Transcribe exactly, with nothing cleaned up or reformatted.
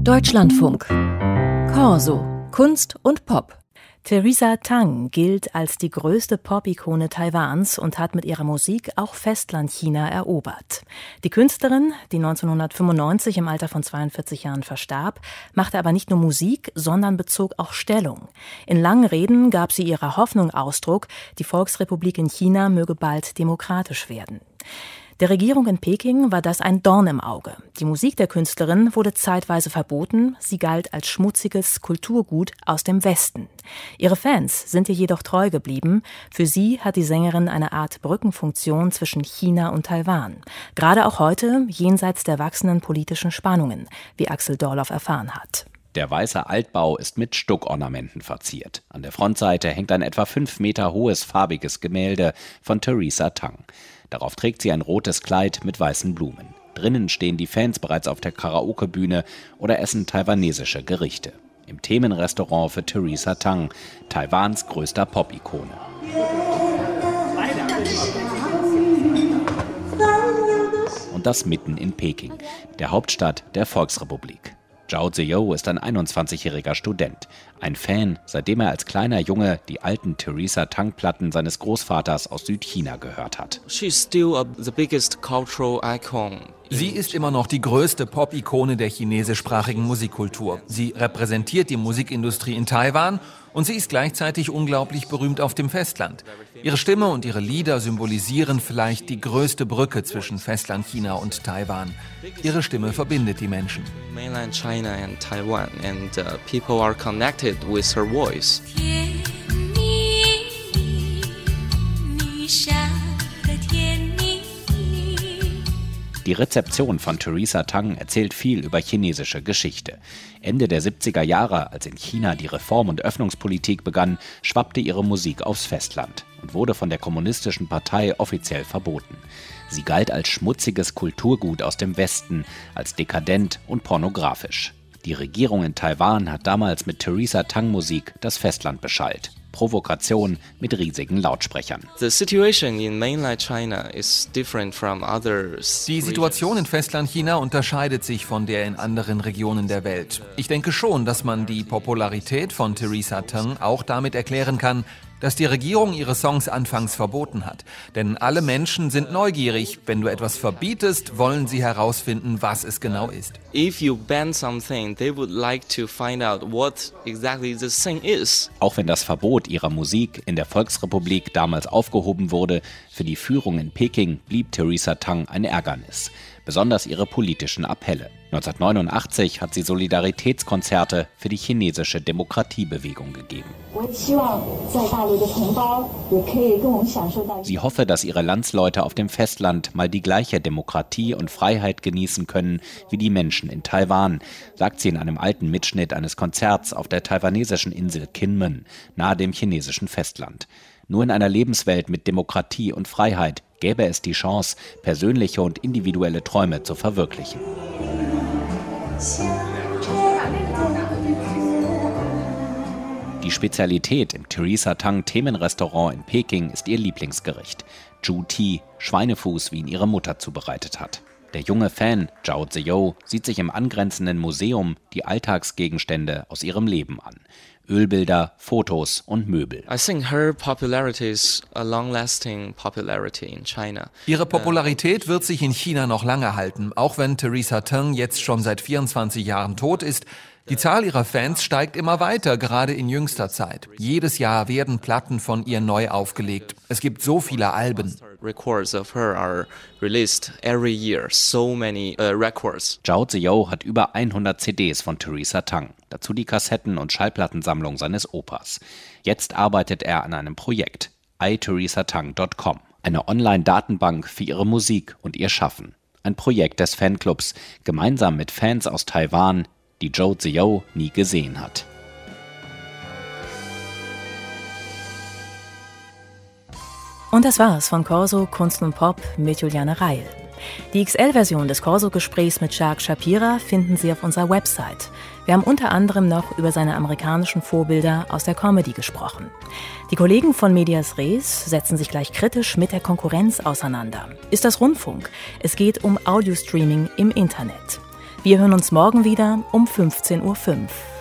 Deutschlandfunk. Corso. Kunst und Pop. Theresa Tang gilt als die größte Pop-Ikone Taiwans und hat mit ihrer Musik auch Festlandchina erobert. Die Künstlerin, die neunzehnhundertfünfundneunzig im Alter von zweiundvierzig Jahren verstarb, machte aber nicht nur Musik, sondern bezog auch Stellung. In langen Reden gab sie ihrer Hoffnung Ausdruck, die Volksrepublik in China möge bald demokratisch werden. Der Regierung in Peking war das ein Dorn im Auge. Die Musik der Künstlerin wurde zeitweise verboten, sie galt als schmutziges Kulturgut aus dem Westen. Ihre Fans sind ihr jedoch treu geblieben. Für sie hat die Sängerin eine Art Brückenfunktion zwischen China und Taiwan. Gerade auch heute, jenseits der wachsenden politischen Spannungen, wie Axel Dorloff erfahren hat. Der weiße Altbau ist mit Stuckornamenten verziert. An der Frontseite hängt ein etwa fünf Meter hohes farbiges Gemälde von Theresa Tang. Darauf trägt sie ein rotes Kleid mit weißen Blumen. Drinnen stehen die Fans bereits auf der Karaoke-Bühne oder essen taiwanesische Gerichte. Im Themenrestaurant für Theresa Tang, Taiwans größter Pop-Ikone. Und das mitten in Peking, der Hauptstadt der Volksrepublik. Zhao Ziyou ist ein einundzwanzigjähriger Student, ein Fan, seitdem er als kleiner Junge die alten Theresa Tang-Platten seines Großvaters aus Südchina gehört hat. Sie ist immer noch die größte Pop-Ikone der chinesischsprachigen Musikkultur. Sie repräsentiert die Musikindustrie in Taiwan und sie ist gleichzeitig unglaublich berühmt auf dem Festland. Ihre Stimme und ihre Lieder symbolisieren vielleicht die größte Brücke zwischen Festlandchina und Taiwan. Ihre Stimme verbindet die Menschen. Mainland China and Taiwan and uh, people are connected with her voice. Die Rezeption von Theresa Tang erzählt viel über chinesische Geschichte. Ende der siebziger Jahre, als in China die Reform- und Öffnungspolitik begann, schwappte ihre Musik aufs Festland und wurde von der Kommunistischen Partei offiziell verboten. Sie galt als schmutziges Kulturgut aus dem Westen, als dekadent und pornografisch. Die Regierung in Taiwan hat damals mit Theresa Tang Musik das Festland beschallt. Provokation mit riesigen Lautsprechern. The situation in mainland China is different from other Die Situation in Festlandchina unterscheidet sich von der in anderen Regionen der Welt. Ich denke schon, dass man die Popularität von Theresa Tang auch damit erklären kann, dass die Regierung ihre Songs anfangs verboten hat. Denn alle Menschen sind neugierig. Wenn du etwas verbietest, wollen sie herausfinden, was es genau ist. If you ban something, they would like to find out what exactly the thing is. Auch wenn das Verbot ihrer Musik in der Volksrepublik damals aufgehoben wurde, für die Führung in Peking blieb Theresa Tang ein Ärgernis. Besonders ihre politischen Appelle. neunzehnhundertneunundachtzig hat sie Solidaritätskonzerte für die chinesische Demokratiebewegung gegeben. Sie hoffe, dass ihre Landsleute auf dem Festland mal die gleiche Demokratie und Freiheit genießen können wie die Menschen in Taiwan, sagt sie in einem alten Mitschnitt eines Konzerts auf der taiwanesischen Insel Kinmen, nahe dem chinesischen Festland. Nur in einer Lebenswelt mit Demokratie und Freiheit gäbe es die Chance, persönliche und individuelle Träume zu verwirklichen. Die Spezialität im Theresa Tang Themenrestaurant in Peking ist ihr Lieblingsgericht, Zhu Ti, Schweinefuß, wie ihn ihre Mutter zubereitet hat. Der junge Fan, Zhao Ziyou, sieht sich im angrenzenden Museum die Alltagsgegenstände aus ihrem Leben an. Ölbilder, Fotos und Möbel. I think her popularity is a long-lasting popularity in China. Ihre Popularität wird sich in China noch lange halten, auch wenn Theresa Tang jetzt schon seit vierundzwanzig Jahren tot ist. Die Zahl ihrer Fans steigt immer weiter, gerade in jüngster Zeit. Jedes Jahr werden Platten von ihr neu aufgelegt. Es gibt so viele Alben. Records of her are released every year. So many uh, records. Zhao Ziyou hat über hundert C Ds von Theresa Tang. Dazu die Kassetten- und Schallplattensammlung seines Opas. Jetzt arbeitet er an einem Projekt, i theresa tang dot com, eine Online-Datenbank für ihre Musik und ihr Schaffen. Ein Projekt des Fanclubs, gemeinsam mit Fans aus Taiwan, die Zhao Ziyou nie gesehen hat. Und das war's von Corso Kunst und Pop mit Juliane Reil. Die X L-Version des Corso-Gesprächs mit Jacques Shapira finden Sie auf unserer Website. Wir haben unter anderem noch über seine amerikanischen Vorbilder aus der Comedy gesprochen. Die Kollegen von Medias Res setzen sich gleich kritisch mit der Konkurrenz auseinander. Ist das Rundfunk? Es geht um Audiostreaming im Internet. Wir hören uns morgen wieder um fünfzehn Uhr fünf.